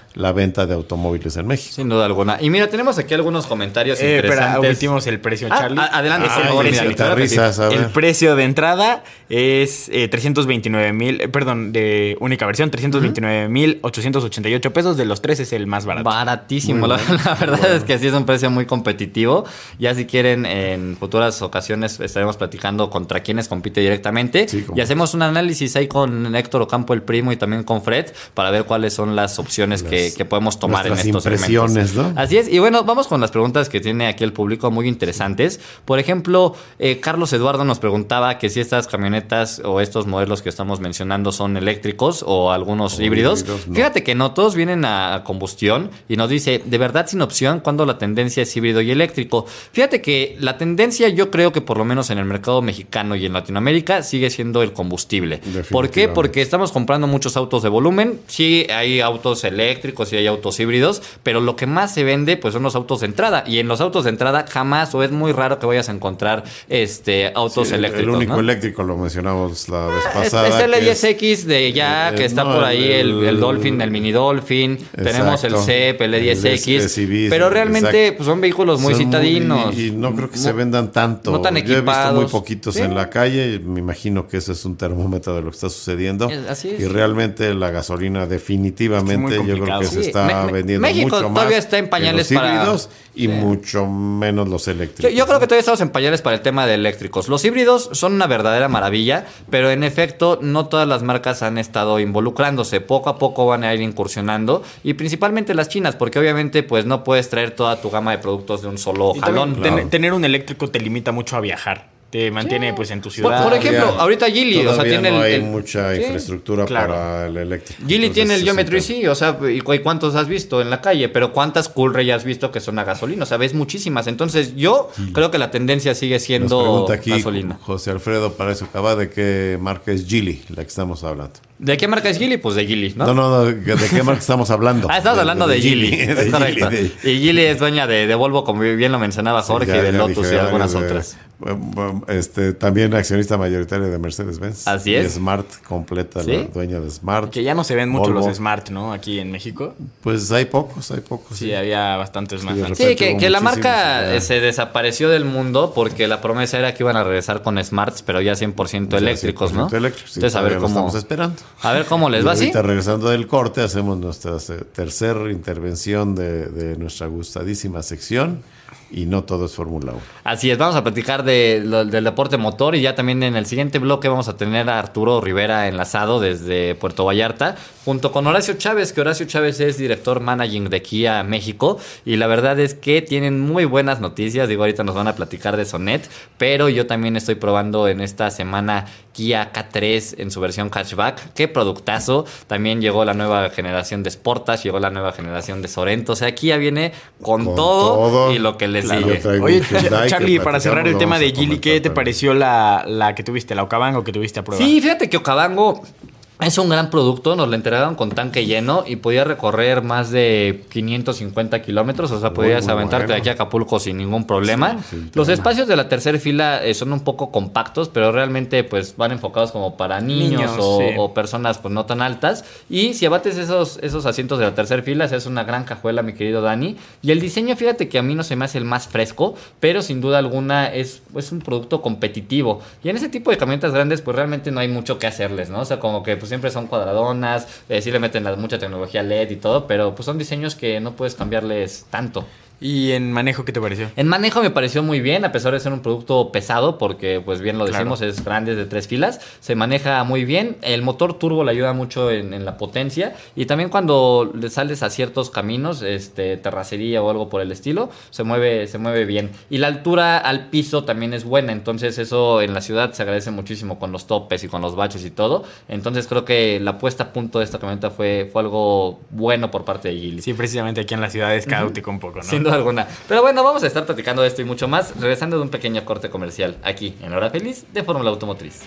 la venta de automóviles en México. Sin duda alguna. Y mira, tenemos aquí algunos comentarios Eh, interesantes. pero omitimos el precio, Ah, Charlie. a- adelante, Ah, por favor, el mira, precio. claro que sí. risas, a ver. El precio de entrada es eh, trescientos veintinueve mil, eh, perdón, de única versión, trescientos veintinueve mil ochocientos ochenta y ocho pesos. De los tres es el más barato. Baratísimo, Muy la, bueno, la verdad bueno. es que sí es un precio muy competitivo. Ya si quieren, en futuras ocasiones estaremos platicando contra quienes compite directamente. Sí, cómo y hacemos un análisis ahí con Héctor Ocampo, el primo, y también con Fred, para ver cuáles son las opciones Las- que, que podemos tomar en nuestras estos impresiones, segmentos. ¿no? Así es. Y bueno, vamos con las preguntas que tiene aquí el público, muy interesantes. Por ejemplo, eh, Carlos Eduardo nos preguntaba que si estas camionetas o estos modelos que estamos mencionando son eléctricos o algunos O híbridos. híbridos, no. Fíjate que no todos vienen a combustión y nos dice, de verdad sin opción, cuando la tendencia es híbrido y eléctrico. Fíjate que la tendencia, yo creo que por lo menos en el mercado mexicano y en Latinoamérica sigue siendo el combustible. ¿Por qué? Definitivamente. Porque estamos comprando muchos autos de volumen. Sí, hay autos eléctricos y hay autos híbridos, pero lo que más se vende pues son los autos de entrada. Y en los autos de entrada jamás o es muy raro que vayas a encontrar este autos Sí, el- eléctricos. El único ¿no? eléctrico lo mencionamos la vez Es, pasada. es el que E diez X de ya, eh, que está no, por ahí el, el- el Dolphin, el Mini Dolphin. Tenemos el Exacto. C E P, el E diez X. El S U V, pero realmente exacto. pues, son vehículos muy Son citadinos. y, y no creo que Mu- se vendan tanto. no tan Yo he visto equipados. muy poquitos Sí. en la calle. Me imagino que ese es un termómetro de lo que está sucediendo. Es- así es. Y realmente la gasolina definitivamente Es muy yo creo que complicado. se Sí, está Me- Me- vendiendo México mucho más todavía está en que pañales los para- híbridos y Sí. mucho menos los Yo, eléctricos. yo creo que todavía estamos en pañales para el tema de eléctricos. Los híbridos son una verdadera maravilla, pero en efecto no todas las marcas han estado involucrándose. Poco a poco van a ir incursionando y principalmente las chinas, porque obviamente pues no puedes traer toda tu gama de productos de un solo Y también jalón. ten- Claro. tener un eléctrico te limita mucho a viajar. Te mantiene pues en tu Por, ciudad. por ejemplo, Todavía- ahorita Geely, o sea, todavía tiene no el, hay el- mucha sí. infraestructura claro. para el eléctrico. Geely Entonces, tiene el ese es Geometry un tema. sí, o sea, ¿y cu- y cuántos has visto en la calle? Pero ¿cuántas Coolray has visto que son a gasolina? O sea, ves muchísimas. Entonces, yo creo que la tendencia sigue Nos siendo pregunta aquí gasolina. José Alfredo para eso acaba de qué marca es Geely, la que estamos hablando. ¿De qué marca es Geely? Pues de Geely, ¿no? No, no, no, ¿de qué marca estamos hablando? Ah, estamos hablando de, Geely. de Es correcto. Geely, de- Y Geely es dueña de, de Volvo, como bien lo mencionaba Sí, Jorge, ya- de ya Lotus dije y algunas varios de- otras. bueno, bueno, Este, también accionista mayoritaria de Mercedes-Benz. Así es. Y Smart completa, ¿Sí? la dueña de Smart. Que ya no se ven mucho Volvo. los Smart, ¿no? Aquí en México. Pues hay pocos, hay pocos. Sí, había bastantes más. de antes. Sí, repente que, hubo que la muchísimos, marca ya. eh, se desapareció del mundo porque la promesa era que iban a regresar con Smarts, pero ya cien por ciento Ya eléctricos, ¿no? cien por ciento eléctricos, sí, Entonces, a ver todavía lo cómo... estamos esperando. A ver cómo les Y va, ¿sí? ahorita regresando del corte hacemos nuestra eh, tercera intervención de, de nuestra gustadísima sección y no todo es Fórmula uno. Así es, vamos a platicar de, lo- del deporte motor y ya también en el siguiente bloque vamos a tener a Arturo Rivera enlazado desde Puerto Vallarta junto con Horacio Chávez, que Horacio Chávez es director managing de Kia México y la verdad es que tienen muy buenas noticias. Digo, ahorita nos van a platicar de Sonet, pero yo también estoy probando en esta semana Kia K tres en su versión hatchback. Qué productazo. También llegó la nueva generación de Sportage, llegó la nueva generación de Sorento. O sea, Kia viene con, Con todo, todo. y lo que le Claro, sigue. yo traigo Oye, un Hyundai Ch- que Charlie, para cerrar el platicamos, tema lo de vamos a Geely, ¿qué comentar te también. pareció la, la que tuviste, la Okavango que tuviste a prueba? Sí, fíjate que Okavango es un gran producto, nos lo entregaron con tanque lleno y podía recorrer más de quinientos cincuenta kilómetros, o sea, Muy, podías muy aventarte bueno. de aquí a Acapulco sin ningún problema. Sí, sin Los tema. espacios de la tercera fila eh, son un poco compactos, pero realmente pues van enfocados como para niños, Niños, o, sí. o personas pues no tan altas. Y si abates esos, esos asientos de la tercera fila, es una gran cajuela, mi querido Dani. Y el diseño, fíjate que a mí no se me hace el más fresco, pero sin duda alguna es, es un producto competitivo. Y en ese tipo de camionetas grandes pues realmente no hay mucho que hacerles, ¿no? O sea, como que pues siempre son cuadradonas, eh, sí le meten la, mucha tecnología L E D y todo, pero pues son diseños que no puedes cambiarles tanto. ¿Y en manejo qué te pareció? En manejo me pareció muy bien, a pesar de ser un producto pesado, porque pues bien lo decimos, Claro. es grande, es de tres filas, se maneja muy bien, el motor turbo le ayuda mucho en, en la potencia, y también cuando le sales a ciertos caminos, este, terracería o algo por el estilo, se mueve, se mueve bien. Y la altura al piso también es buena, entonces eso en la ciudad se agradece muchísimo con los topes y con los baches y todo, entonces creo que la puesta a punto de esta camioneta fue, fue algo bueno por parte de Geely. Sí, precisamente aquí en la ciudad es caótico un poco, ¿no? Sin duda alguna. Pero bueno, vamos a estar platicando de esto y mucho más, regresando de un pequeño corte comercial aquí en Hora Feliz de Fórmula Automotriz.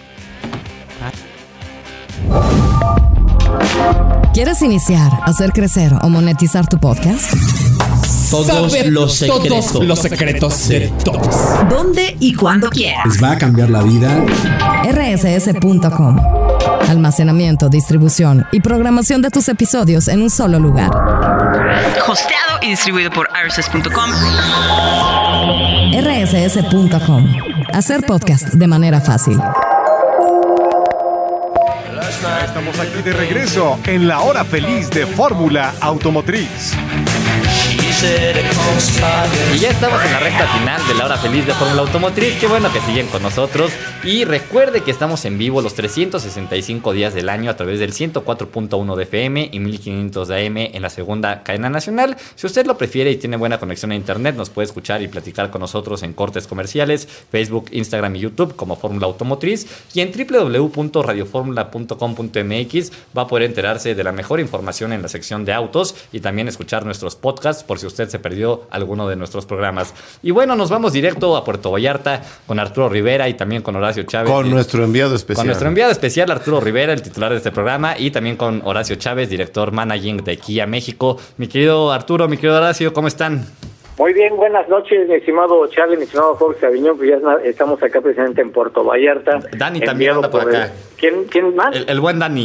¿Quieres iniciar, hacer crecer o monetizar tu podcast? Todos los secretos. Todos los secretos de todos. ¿Dónde y cuándo quieras? Les va a cambiar la vida. R S S punto com. Almacenamiento, distribución y programación de tus episodios en un solo lugar. Hosteado y distribuido por R S S punto com. R S S punto com. Hacer podcast de manera fácil. Estamos aquí de regreso en la hora feliz de Fórmula Automotriz. Y ya estamos en la recta final de la hora feliz de Fórmula Automotriz. Qué bueno que siguen con nosotros. Y recuerde que estamos en vivo los trescientos sesenta y cinco días del año a través del ciento cuatro punto uno de F M y mil quinientos de A M en la segunda cadena nacional. Si usted lo prefiere y tiene buena conexión a internet, nos puede escuchar y platicar con nosotros en cortes comerciales, Facebook, Instagram y YouTube como Fórmula Automotriz. Y en doble u doble u doble u punto radio fórmula punto com punto m x va a poder enterarse de la mejor información en la sección de autos y también escuchar nuestros podcasts por si usted se perdió alguno de nuestros programas. Y bueno, nos vamos directo a Puerto Vallarta con Arturo Rivera y también con Horacio Chávez. Con nuestro enviado especial. Con nuestro enviado especial, Arturo Rivera, el titular de este programa, y también con Horacio Chávez, director managing de Kia México. Mi querido Arturo, mi querido Horacio, ¿cómo están? Muy bien, buenas noches, mi estimado Charlie, mi estimado Jorge Aviñón, pues ya estamos acá presente en Puerto Vallarta. Dani también anda por acá. El, ¿quién, ¿Quién más? El, el buen Dani.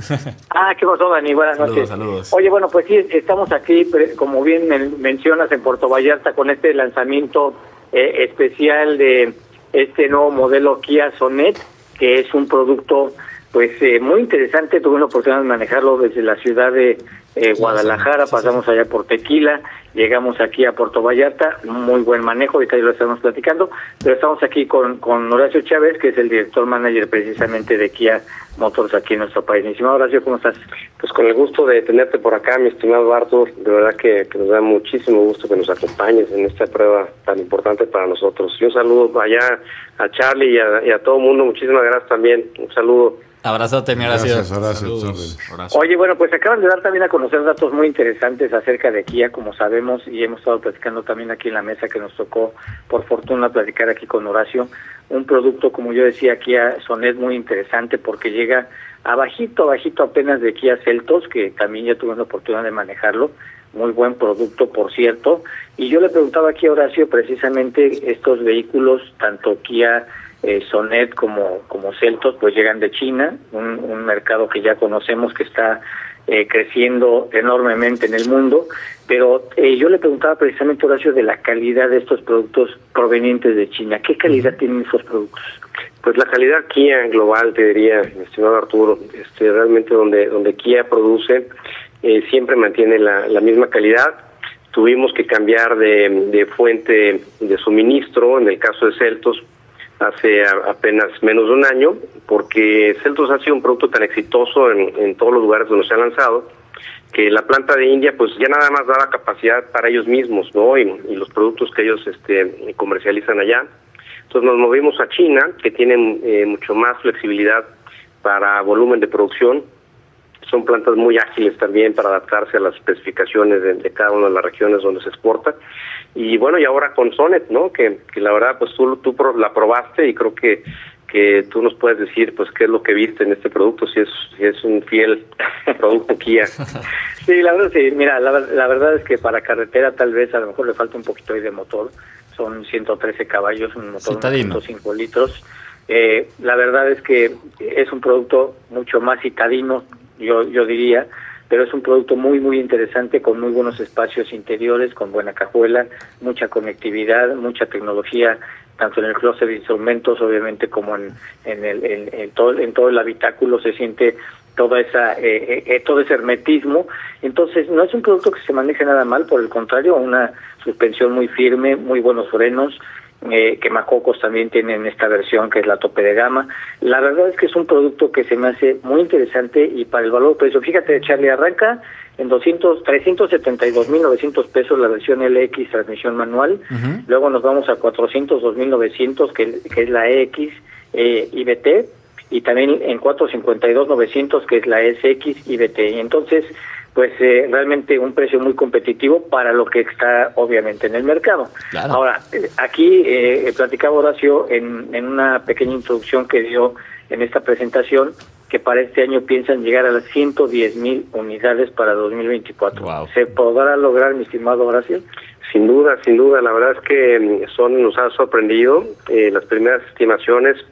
Ah, ¿qué pasó, Dani? Buenas saludos, noches. Saludos. Oye, bueno, pues sí, estamos aquí, como bien men- mencionas, en Puerto Vallarta con este lanzamiento eh, especial de este nuevo modelo Kia Sonet, que es un producto pues eh, muy interesante. Tuve la oportunidad de manejarlo desde la ciudad de eh, Guadalajara, pasamos allá por Tequila, llegamos aquí a Puerto Vallarta, muy buen manejo, ahorita ya lo estamos platicando, pero estamos aquí con, con Horacio Chávez, que es el director manager precisamente de Kia Motors aquí en nuestro país. Mi estimado Horacio, ¿cómo estás? Pues con el gusto de tenerte por acá, mi estimado Artur, de verdad que, que nos da muchísimo gusto que nos acompañes en esta prueba tan importante para nosotros. Y un saludo allá a Charlie y a, y a todo el mundo, muchísimas gracias también, un saludo. Abrazote, mi Horacio. Gracias, Horacio. Horacio. Oye, bueno, pues acaban de dar también a conocer datos muy interesantes acerca de Kia, como sabemos, y hemos estado platicando también aquí en la mesa, que nos tocó, por fortuna, platicar aquí con Horacio. Un producto, como yo decía, Kia Sonet muy interesante porque llega abajito, abajito apenas de Kia Seltos, que también ya tuve la oportunidad de manejarlo. Muy buen producto, por cierto. Y yo le preguntaba aquí a Horacio, precisamente, estos vehículos, tanto Kia Eh, Sonet como como Seltos, pues llegan de China, un, un mercado que ya conocemos que está eh, creciendo enormemente en el mundo, pero eh, yo le preguntaba precisamente, Horacio, de la calidad de estos productos provenientes de China. ¿Qué calidad tienen esos productos? Pues la calidad Kia global, te diría, mi estimado Arturo, este, realmente donde donde Kia produce eh, siempre mantiene la, la misma calidad. Tuvimos que cambiar de, de fuente de suministro, en el caso de Seltos, hace a, apenas menos de un año, porque Seltos ha sido un producto tan exitoso en, en todos los lugares donde se ha lanzado, que la planta de India pues ya nada más daba capacidad para ellos mismos, ¿no? Y, y los productos que ellos este, comercializan allá. Entonces nos movimos a China, que tienen eh, mucho más flexibilidad para volumen de producción. Son plantas muy ágiles también para adaptarse a las especificaciones de, de cada una de las regiones donde se exporta. Y bueno, y ahora con Sonet, ¿no? Que, que la verdad, pues tú, tú la probaste y creo que que tú nos puedes decir, pues, qué es lo que viste en este producto, si es si es un fiel producto Kia. Sí, la verdad, sí. Mira, la, la verdad es que para carretera tal vez a lo mejor le falta un poquito ahí de motor. Son ciento trece caballos, un motor de ciento cinco litros. Eh, la verdad es que es un producto mucho más citadino, yo yo diría, pero es un producto muy, muy interesante, con muy buenos espacios interiores, con buena cajuela, mucha conectividad, mucha tecnología, tanto en el clúster de instrumentos, obviamente, como en, en, el, en, en, todo, en todo el habitáculo se siente toda esa eh, eh, todo ese hermetismo. Entonces, no es un producto que se maneje nada mal, por el contrario, una suspensión muy firme, muy buenos frenos, Eh, que Macocos también tiene en esta versión, que es la tope de gama. La verdad es que es un producto que se me hace muy interesante, y para el valor precio, fíjate, Charlie, arranca en doscientos, trescientos setenta y dos mil novecientos pesos la versión L X transmisión manual. Uh-huh. Luego nos vamos a cuatrocientos dos mil novecientos, que, que es la E X eh, I V T, y también en cuatrocientos cincuenta y dos mil novecientos, que es la S X I V T. Y entonces, pues eh, realmente un precio muy competitivo para lo que está obviamente en el mercado. Claro. Ahora, eh, aquí eh, platicaba Horacio en, en una pequeña introducción que dio en esta presentación, que para este año piensan llegar a las ciento diez mil unidades para dos mil veinticuatro. Wow. ¿Se podrá lograr, mi estimado Horacio? Sin duda, sin duda. La verdad es que son nos ha sorprendido eh, las primeras estimaciones.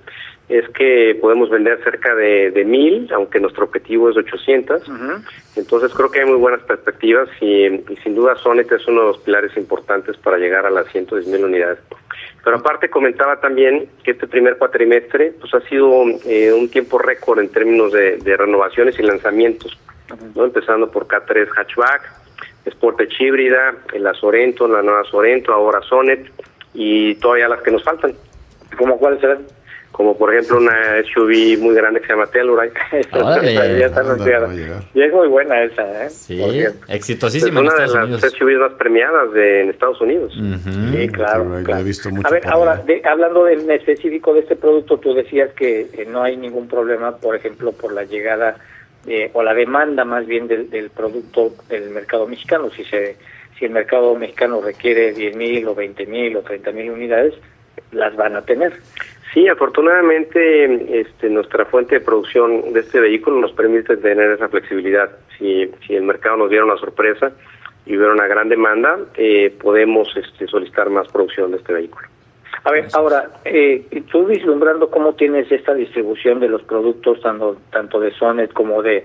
es que podemos vender cerca de, de mil, aunque nuestro objetivo es ochocientos. Uh-huh. Entonces creo que hay muy buenas perspectivas y, y sin duda Sonet es uno de los pilares importantes para llegar a las ciento diez mil unidades. Pero aparte comentaba también que este primer cuatrimestre pues ha sido eh, un tiempo récord en términos de, de renovaciones y lanzamientos, uh-huh. ¿no? Empezando por K tres Hatchback, Sportage híbrida, la Sorento, la nueva Sorento, ahora Sonet y todavía las que nos faltan. ¿Cómo cuáles serán? Como por ejemplo una S U V muy grande que se llama Telluride. Ya está anunciada. Y es muy buena esa, ¿eh? Sí, exitosísima. Es una de las S U Vs más premiadas de, en Estados Unidos. Uh-huh. Sí, claro. Sí, claro. He visto mucho a ver, ahora, de, hablando en específico de este producto, tú decías que eh, no hay ningún problema, por ejemplo, por la llegada eh, o la demanda más bien del, del producto del mercado mexicano. Si se si el mercado mexicano requiere diez mil o veinte mil o treinta mil unidades, las van a tener. Sí, afortunadamente este, nuestra fuente de producción de este vehículo nos permite tener esa flexibilidad. Si, si el mercado nos diera una sorpresa y hubiera una gran demanda, eh, podemos este, solicitar más producción de este vehículo. A ver, ahora, eh, tú vislumbrando cómo tienes esta distribución de los productos, tanto, tanto de Sonet como de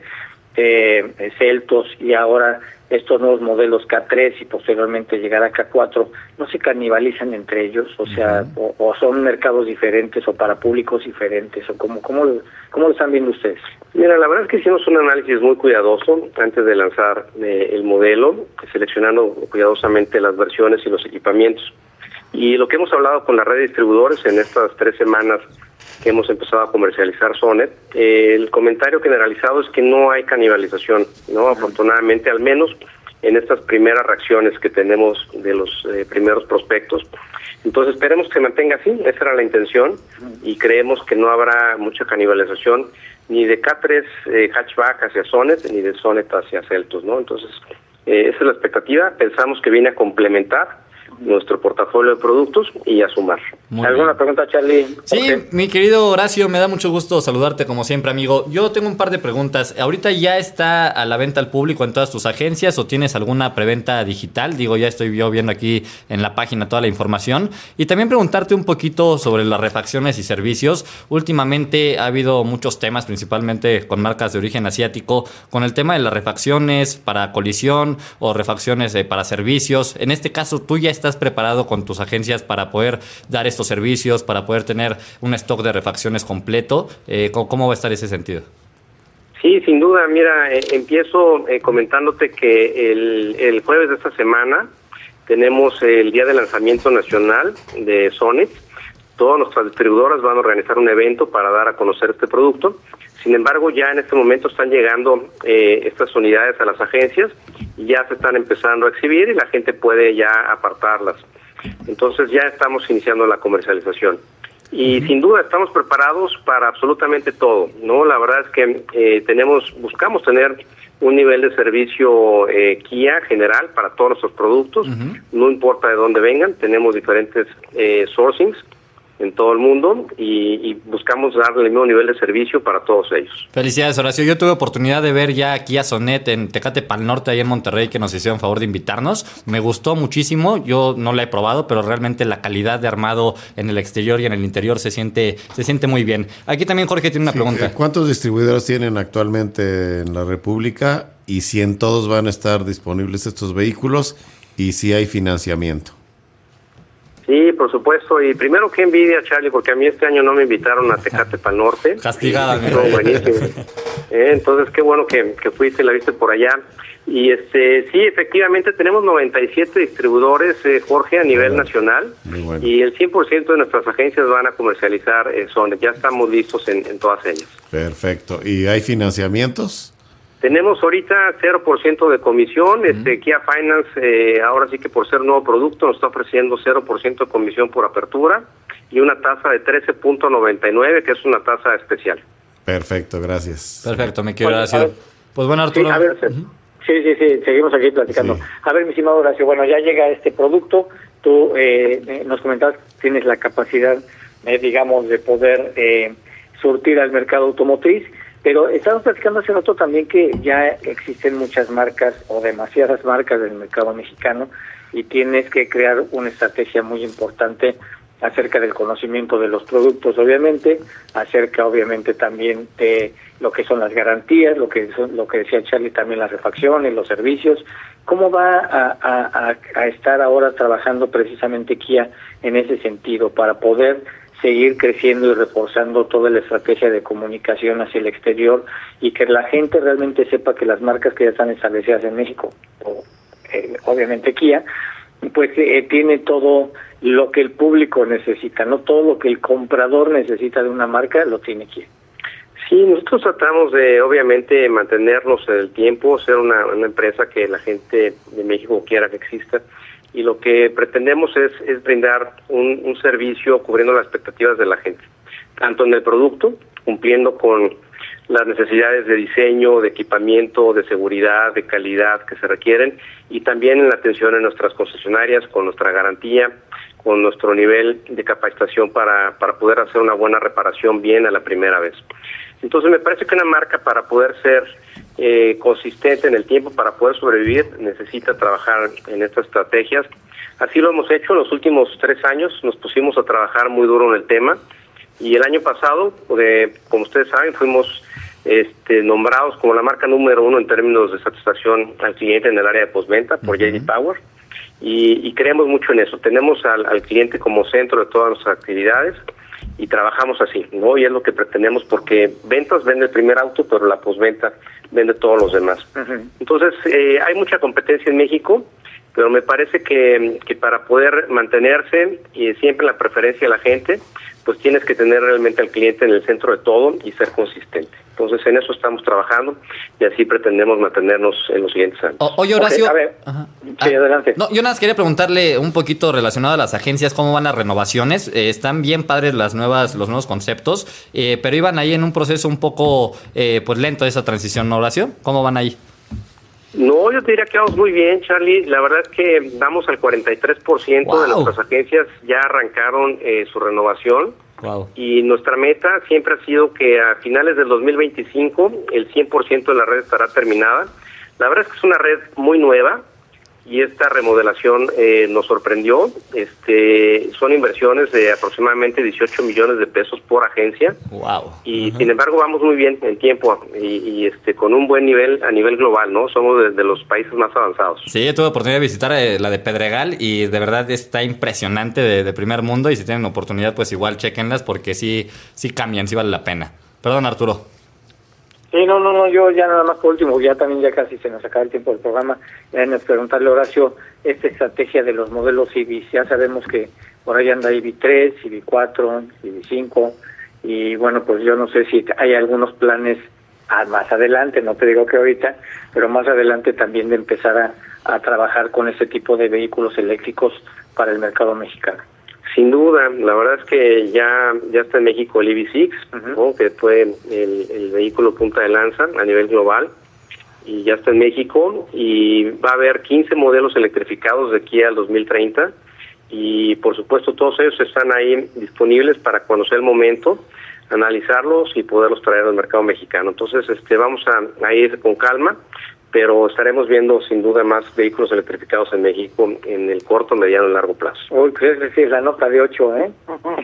eh, Celtos y ahora estos nuevos modelos K tres y posteriormente llegar a K cuatro, ¿no se canibalizan entre ellos? O sea, uh-huh. o, o son mercados diferentes o para públicos diferentes, o cómo, cómo, cómo lo están viendo ustedes? Mira, la verdad es que hicimos un análisis muy cuidadoso antes de lanzar eh, el modelo, seleccionando cuidadosamente las versiones y los equipamientos. Y lo que hemos hablado con la red de distribuidores en estas tres semanas que hemos empezado a comercializar Sonet, eh, el comentario generalizado es que no hay canibalización, ¿no? Afortunadamente, al menos en estas primeras reacciones que tenemos de los eh, primeros prospectos. Entonces esperemos que se mantenga así, esa era la intención, y creemos que no habrá mucha canibalización ni de K tres eh, Hatchback hacia Sonet, ni de Sonet hacia Celtos, ¿no? Entonces, eh, esa es la expectativa, pensamos que viene a complementar nuestro portafolio de productos y a sumar. Muy ¿Alguna bien. pregunta, Charlie? Sí, okay. Mi querido Horacio, me da mucho gusto saludarte como siempre, amigo. Yo tengo un par de preguntas. ¿Ahorita ya está a la venta al público en todas tus agencias o tienes alguna preventa digital? Digo, ya estoy yo viendo aquí en la página toda la información. Y también preguntarte un poquito sobre las refacciones y servicios. Últimamente ha habido muchos temas, principalmente con marcas de origen asiático, con el tema de las refacciones para colisión o refacciones eh, para servicios. En este caso, tú ya estás preparado con tus agencias para poder dar estos servicios, para poder tener un stock de refacciones completo. Eh, ¿cómo, ¿Cómo va a estar ese sentido? Sí, sin duda. Mira, eh, empiezo eh, comentándote que el, el jueves de esta semana tenemos el día de lanzamiento nacional de Sonet. Todas nuestras distribuidoras van a organizar un evento para dar a conocer este producto. Sin embargo, ya en este momento están llegando eh, estas unidades a las agencias y ya se están empezando a exhibir y la gente puede ya apartarlas. Entonces ya estamos iniciando la comercialización. Y uh-huh. sin duda estamos preparados para absolutamente todo, ¿no? La verdad es que eh, tenemos, buscamos tener un nivel de servicio eh, Kia general para todos nuestros productos, uh-huh. no importa de dónde vengan, tenemos diferentes eh, sourcings en todo el mundo y, y buscamos darle el mismo nivel de servicio para todos ellos. Felicidades, Horacio. Yo tuve oportunidad de ver ya aquí a Sonet en Tecate Pal Norte, ahí en Monterrey, que nos hicieron favor de invitarnos. Me gustó muchísimo. Yo no la he probado, pero realmente la calidad de armado en el exterior y en el interior se siente se siente muy bien. Aquí también Jorge tiene una sí, pregunta. ¿Cuántos distribuidores tienen actualmente en la República? Y si en todos van a estar disponibles estos vehículos y si hay financiamiento. Sí, por supuesto. Y primero, qué envidia, Charlie, porque a mí este año no me invitaron a Tecate Pal Norte. Castigada. Sí, estuvo buenísimo. Eh, entonces, qué bueno que, que fuiste y la viste por allá. Y este sí, efectivamente, tenemos noventa y siete distribuidores, eh, Jorge, a nivel bueno, nacional. Bueno. Y el cien por ciento de nuestras agencias van a comercializar eh, Sonet. Ya estamos listos en, en todas ellas. Perfecto. ¿Y hay financiamientos? Tenemos ahorita cero por ciento de comisión. Uh-huh. Este Kia Finance, eh, ahora sí que por ser nuevo producto, nos está ofreciendo cero por ciento de comisión por apertura y una tasa de trece punto noventa y nueve, que es una tasa especial. Perfecto, gracias. Perfecto, me quiero Horacio. Pues bueno, Arturo. Sí, a ver, uh-huh. sí, sí, sí, seguimos aquí platicando. Sí. A ver, mi estimado Horacio, bueno, ya llega este producto. Tú eh, nos comentabas que tienes la capacidad, eh, digamos, de poder eh, surtir al mercado automotriz. Pero estamos platicando hace rato también que ya existen muchas marcas o demasiadas marcas del mercado mexicano y tienes que crear una estrategia muy importante acerca del conocimiento de los productos, obviamente, acerca obviamente también de lo que son las garantías, lo que son, lo que decía Charlie también, las refacciones, los servicios. ¿Cómo va a, a, a estar ahora trabajando precisamente Kia en ese sentido para poder seguir creciendo y reforzando toda la estrategia de comunicación hacia el exterior y que la gente realmente sepa que las marcas que ya están establecidas en México, o, eh, obviamente Kia, pues eh, tiene todo lo que el público necesita, no todo lo que el comprador necesita de una marca lo tiene Kia? Sí, nosotros tratamos de, obviamente, mantenernos en el tiempo, ser una, una empresa que la gente de México quiera que exista, y lo que pretendemos es, es brindar un, un servicio cubriendo las expectativas de la gente, tanto en el producto, cumpliendo con las necesidades de diseño, de equipamiento, de seguridad, de calidad que se requieren, y también en la atención en nuestras concesionarias, con nuestra garantía, con nuestro nivel de capacitación para, para poder hacer una buena reparación bien a la primera vez. Entonces me parece que una marca, para poder ser eh, consistente en el tiempo, para poder sobrevivir, necesita trabajar en estas estrategias. Así lo hemos hecho en los últimos tres años, nos pusimos a trabajar muy duro en el tema, y el año pasado, eh, como ustedes saben, fuimos este, nombrados como la marca número uno en términos de satisfacción al cliente en el área de postventa por J D Power, y, y creemos mucho en eso. Tenemos al, al cliente como centro de todas nuestras actividades y trabajamos así, ¿no? Y es lo que pretendemos, porque ventas vende el primer auto, pero la postventa vende todos los demás. Uh-huh. Entonces, eh, hay mucha competencia en México, pero me parece que, que para poder mantenerse y siempre la preferencia de la gente, pues tienes que tener realmente al cliente en el centro de todo y ser consistente. Entonces, en eso estamos trabajando y así pretendemos mantenernos en los siguientes años. O, oye, Horacio. Okay, a ver, Ajá. sí, ah, adelante. No, yo nada más quería preguntarle un poquito relacionado a las agencias, cómo van las renovaciones. Eh, están bien padres las nuevas, los nuevos conceptos, eh, pero iban ahí en un proceso un poco eh, pues lento esa transición, ¿no, Horacio? ¿Cómo van ahí? No, yo te diría que vamos muy bien, Charlie. La verdad es que vamos al cuarenta y tres por ciento wow. de nuestras agencias ya arrancaron eh, su renovación. Wow. Y nuestra meta siempre ha sido que a finales del dos mil veinticinco el cien por ciento de la red estará terminada. La verdad es que es una red muy nueva y esta remodelación eh, nos sorprendió. Este, son inversiones de aproximadamente dieciocho millones de pesos por agencia. Wow. Y uh-huh. sin embargo vamos muy bien en tiempo y, y este con un buen nivel a nivel global, ¿no? Somos de, de los países más avanzados. Sí, yo tuve oportunidad de visitar eh, la de Pedregal y de verdad está impresionante, de, de primer mundo, y si tienen oportunidad pues igual chequenlas porque sí, sí cambian, sí vale la pena. Perdón, Arturo. Sí, no, no, no, yo ya nada más por último, ya también ya casi se nos acaba el tiempo del programa, ya nos preguntarle, Horacio, esta estrategia de los modelos I B I, ya sabemos que por ahí anda I B I tres, I B I cuatro, I B I cinco, y bueno, pues yo no sé si hay algunos planes a más adelante, no te digo que ahorita, pero más adelante también de empezar a, a trabajar con ese tipo de vehículos eléctricos para el mercado mexicano. Sin duda, la verdad es que ya ya está en México el I B seis, uh-huh. ¿no? Que fue el, el vehículo punta de lanza a nivel global, y ya está en México, y va a haber quince modelos electrificados de aquí al dos mil treinta, y por supuesto todos ellos están ahí disponibles para cuando sea el momento, analizarlos y poderlos traer al mercado mexicano. Entonces este vamos a, a ir con calma, pero estaremos viendo sin duda más vehículos electrificados en México en el corto, mediano y largo plazo. Uy, pues es decir, la nota de ocho, ¿eh?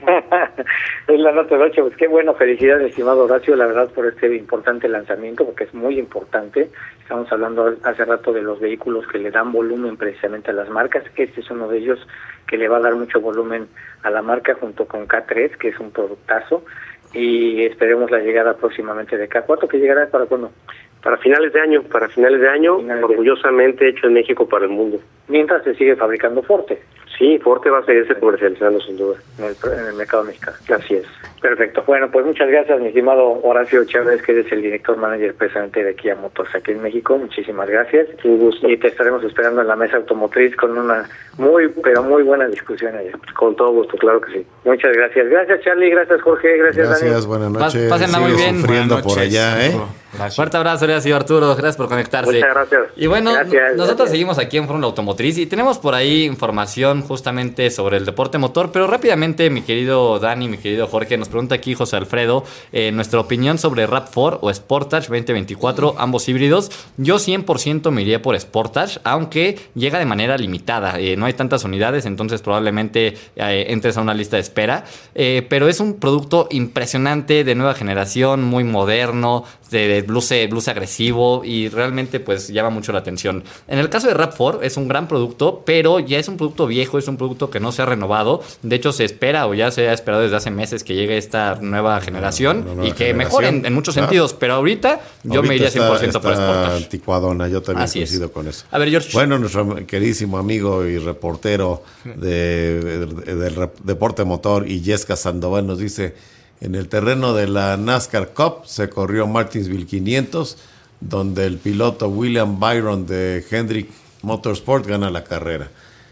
Es la nota de ocho, pues qué bueno, felicidades, estimado Horacio, la verdad, por este importante lanzamiento, porque es muy importante. Estamos hablando hace rato de los vehículos que le dan volumen precisamente a las marcas. Este es uno de ellos que le va a dar mucho volumen a la marca junto con K tres, que es un productazo, y esperemos la llegada próximamente de K cuatro, que llegará para cuándo. Para finales de año, para finales de año, finales orgullosamente de... hecho en México para el mundo. Mientras se sigue fabricando Forte. Sí, Forte va a seguirse comercializando sin duda. En el, en el mercado mexicano. Así es. Perfecto. Bueno, pues muchas gracias, mi estimado Horacio Chávez, que eres el director manager precisamente de Kia Motors aquí en México. Muchísimas gracias. Un gusto. Y te estaremos esperando en la mesa automotriz con una muy, pero muy buena discusión allá. Con todo gusto, claro que sí. Muchas gracias. Gracias, Charlie. Gracias, Jorge. Gracias, Gracias, Dani. buenas noches. Pásenla muy bien. Sufriendo Buenas por noches. allá, ¿eh? Gracias. Fuerte abrazo, le ha sido Arturo. Gracias por conectarse. Muchas gracias. Y bueno, gracias, nosotros gracias. seguimos aquí en Fórmula Automotriz y tenemos por ahí información justamente sobre el deporte motor, pero rápidamente mi querido Dani, mi querido Jorge, nos pregunta aquí José Alfredo, eh, nuestra opinión sobre RAV cuatro o Sportage veinte veinticuatro, ambos híbridos. Yo cien por ciento me iría por Sportage, aunque llega de manera limitada, eh, no hay tantas unidades, entonces probablemente eh, entres a una lista de espera, eh, pero es un producto impresionante de nueva generación, muy moderno, de, de luce, luce agresivo y realmente pues llama mucho la atención. En el caso de RAV cuatro es un gran producto, pero ya es un producto viejo, es un producto que no se ha renovado. De hecho se espera o ya se ha esperado desde hace meses que llegue esta nueva generación no, no, y que generación. mejore en, en muchos claro. sentidos, pero ahorita yo ahorita me iría cien por ciento está, por Sportage. Anticuadona, yo también Así coincido es. con eso. A ver, George. Bueno, nuestro queridísimo amigo y reportero de, de, de, del deporte motor, Illesca Sandoval, nos dice: en el terreno de la NASCAR Cup se corrió Martinsville quinientos, donde el piloto William Byron de Hendrick Motorsport gana la carrera.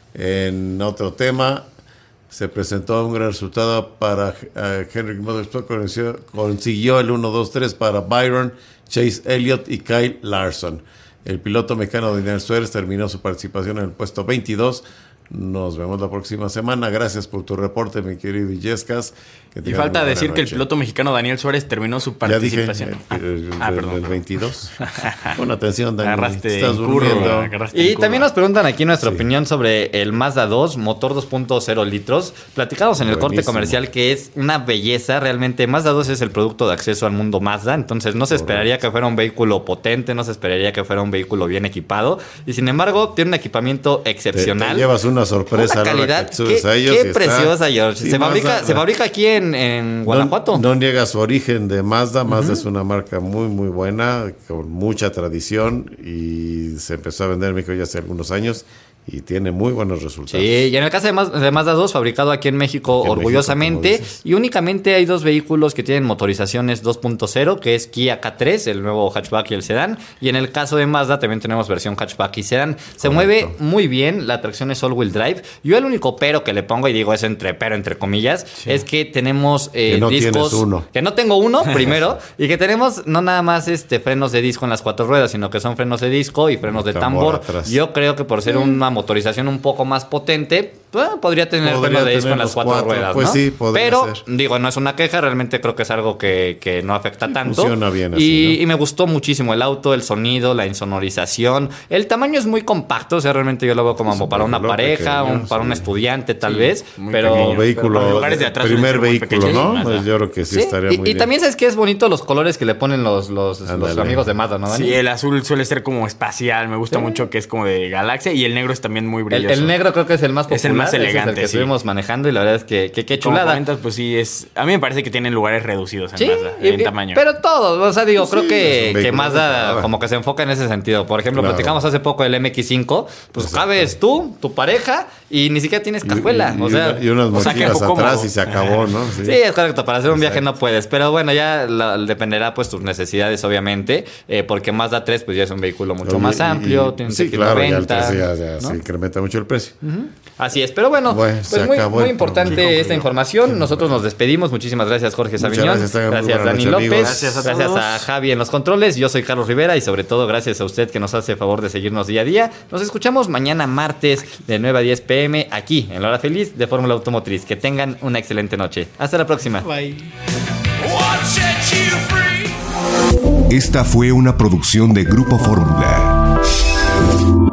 En otro tema, se presentó un gran resultado para uh, Hendrick Motorsport, consiguió, consiguió el uno dos tres para Byron, Chase Elliott y Kyle Larson. El piloto mexicano Daniel Suárez terminó su participación en el puesto veintidós. Nos vemos la próxima semana. Gracias por tu reporte, mi querido Illescas. Y falta decir noche. que el piloto mexicano Daniel Suárez terminó su participación. Ya dije, el, el, ah, el, perdón. el veintidós. Pon atención, Daniel. Agarraste Estás durmiendo. Agarraste y también nos preguntan aquí nuestra sí. opinión sobre el Mazda dos, motor dos punto cero litros. Platicamos en el Buenísimo. corte comercial que es una belleza. Realmente Mazda dos es el producto de acceso al mundo Mazda. Entonces no se Correcto. esperaría que fuera un vehículo potente, no se esperaría que fuera un vehículo bien equipado. Y sin embargo, tiene un equipamiento excepcional. Te, te llevas una sorpresa. Una calidad. Qué, a ellos qué preciosa, está, George. Sí, se, fabrica, Mazda, se fabrica aquí en, en Guanajuato. No, no niega su origen de Mazda. Mazda uh-huh. es una marca muy, muy buena, con mucha tradición y se empezó a vender en México ya hace algunos años y tiene muy buenos resultados. Sí, y en el caso de, Maz- de Mazda dos, fabricado aquí en México aquí en orgullosamente, México, y únicamente hay dos vehículos que tienen motorizaciones dos punto cero, que es Kia K tres, el nuevo hatchback y el sedán, y en el caso de Mazda también tenemos versión hatchback y sedán. Se Correcto. mueve muy bien, la tracción es all-wheel drive. Yo el único pero que le pongo, y digo es entre pero entre comillas, sí. es que tenemos eh, que no discos... uno. Que no tengo uno, primero, y que tenemos no nada más este frenos de disco en las cuatro ruedas, sino que son frenos de disco y frenos de tambor. tambor. Yo creo que por ser mm. una motorización un poco más potente, bueno, podría tener freno de disco en las cuatro, cuatro ruedas, pues ¿no? Sí, pero ser. digo, no es una queja, realmente creo que es algo que, que no afecta tanto. Funciona bien así, y, ¿no? y me gustó muchísimo el auto, el sonido, la insonorización. El tamaño es muy compacto, o sea, realmente yo lo veo como es para una pareja, pequeño, un, para sí. un estudiante tal sí, vez, pero como vehículo, pero lugares de atrás primer vehículo, ¿no? Pues yo creo que sí, sí. estaría y, muy y bien. también sabes que es bonito los colores que le ponen los, los, los amigos de Mazda, ¿no, Dani? Sí, el azul suele ser como espacial, me gusta sí. mucho que es como de galaxia, y el negro es también muy brilloso. El, el negro creo que es el más popular, es el más elegante, es el que sí. estuvimos manejando, y la verdad es que qué que chulada. Como comentas, pues sí, es a mí me parece que tienen lugares reducidos en sí, Mazda, y, en tamaño. Pero todo, o sea, digo, sí, creo que, que Mazda claro. como que se enfoca en ese sentido. Por ejemplo, claro. platicamos hace poco del M X cinco, pues Exacto. cabes tú, tu pareja, y ni siquiera tienes cajuela. Y, y, o sea, y unas mochilas o sea, atrás y se acabó, ¿no? Sí. sí, es correcto, para hacer un viaje Exacto. no puedes. Pero bueno, ya la, dependerá pues tus necesidades, obviamente, eh, porque Mazda tres pues ya es un vehículo mucho Oye, más amplio, y, tiene sí, claro, venta, ya, ya, ¿no? Se incrementa mucho el precio. Uh-huh. Así es, pero bueno, bueno pues muy, muy importante esta información. Sí, Nosotros nos despedimos. Muchísimas gracias, Jorge Sabiñón. Gracias, gracias Dani noche, López. Gracias a, gracias a Javi en los controles. Yo soy Carlos Rivera y sobre todo gracias a usted que nos hace el favor de seguirnos día a día. Nos escuchamos mañana martes de nueve a diez pm aquí en La Hora Feliz de Fórmula Automotriz. Que tengan una excelente noche. Hasta la próxima. Bye. Esta fue una producción de Grupo Fórmula.